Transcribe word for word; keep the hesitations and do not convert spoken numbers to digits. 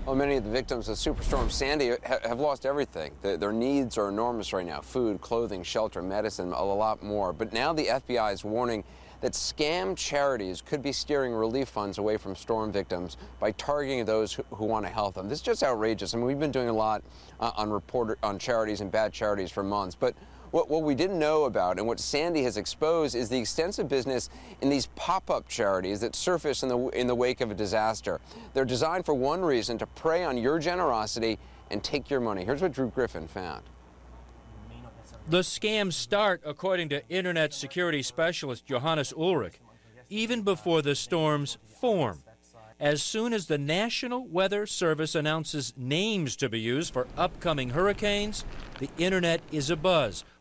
Well, many of the victims of Superstorm Sandy ha have lost everything. The, their needs are enormous right now: food, clothing, shelter, medicine, a lot more. But now the F B I is warning that scam charities could be steering relief funds away from storm victims by targeting those who, who want to help them. This is just outrageous. I mean, we've been doing a lot uh, on report on charities and bad charities for months, but What, what we didn't know about and what Sandy has exposed is the extensive business in these pop-up charities that surface in the, in the wake of a disaster. They're designed for one reason: to prey on your generosity and take your money. Here's what Drew Griffin found. The scams start, according to Internet security specialist Johannes Ulrich, even before the storms form. As soon as the National Weather Service announces names to be used for upcoming hurricanes, the Internet is abuzz.